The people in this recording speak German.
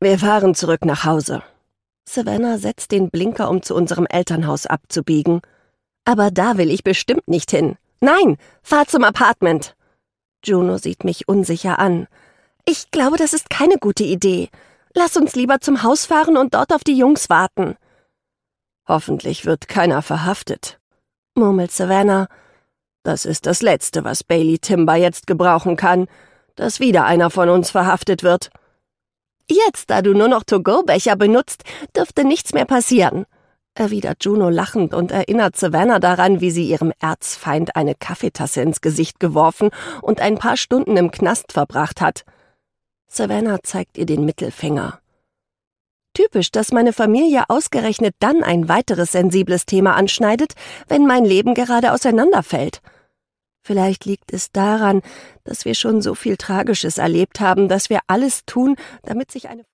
Wir fahren zurück nach Hause. Savannah setzt den Blinker, um zu unserem Elternhaus abzubiegen. Aber da will ich bestimmt nicht hin. Nein, fahr zum Apartment. Juno sieht mich unsicher an. Ich glaube, das ist keine gute Idee. Lass uns lieber zum Haus fahren und dort auf die Jungs warten. Hoffentlich wird keiner verhaftet, murmelt Savannah. Das ist das Letzte, was Bailey Timber jetzt gebrauchen kann, dass wieder einer von uns verhaftet wird. Jetzt, da du nur noch To-Go-Becher benutzt, dürfte nichts mehr passieren, erwidert Juno lachend und erinnert Savannah daran, wie sie ihrem Erzfeind eine Kaffeetasse ins Gesicht geworfen und ein paar Stunden im Knast verbracht hat. Savannah zeigt ihr den Mittelfinger. Typisch, dass meine Familie ausgerechnet dann ein weiteres sensibles Thema anschneidet, wenn mein Leben gerade auseinanderfällt. Vielleicht liegt es daran, dass wir schon so viel Tragisches erlebt haben, dass wir alles tun, damit sich eine